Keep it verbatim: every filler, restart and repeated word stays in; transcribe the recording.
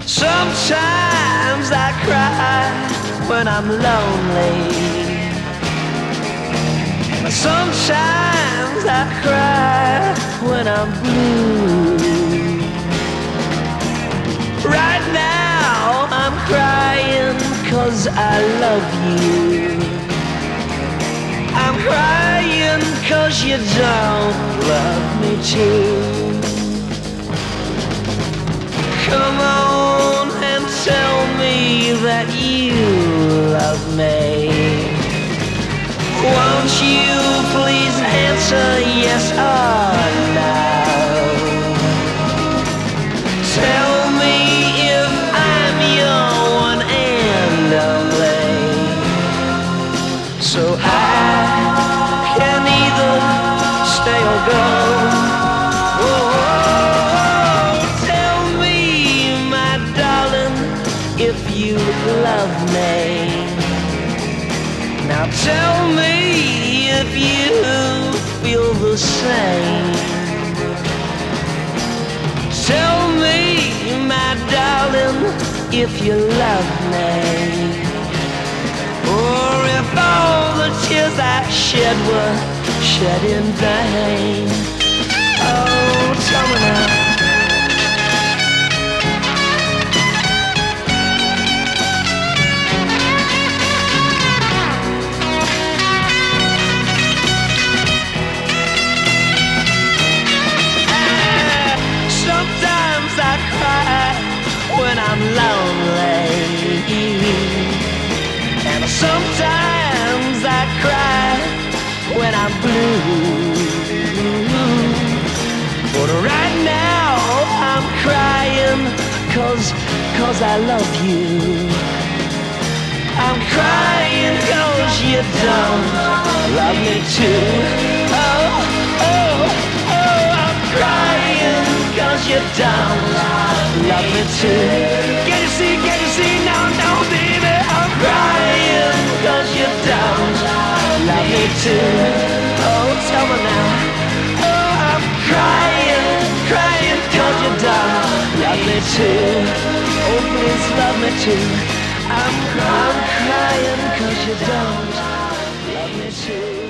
Sometimes I cry when I'm lonely. Sometimes I cry when I'm blue. Right now I'm crying 'cause I love you. I'm crying 'cause you don't love me too. Come on and tell me that you love me. Won't you please answer yes or no? Tell me if I'm your one and only, so I can either stay or go. Oh, tell me, my darling, if you love me. Now tell me if you feel the same. Tell me, my darling, if you love me, or if all the tears I shed were shed in vain. Oh, tell me now. When I'm lonely, and sometimes I cry when I'm blue. But right now I'm crying 'cause, 'cause I love you. I'm crying 'cause you don't love me too. Oh, oh, oh, I'm crying 'cause you don't love me too. Can you see, can you see now, now, baby? I'm crying 'cause you don't love me too. Oh, tell me now. Oh, I'm crying, crying 'cause you don't love me too. Oh, please love me too. I'm, I'm crying 'cause you don't love me too.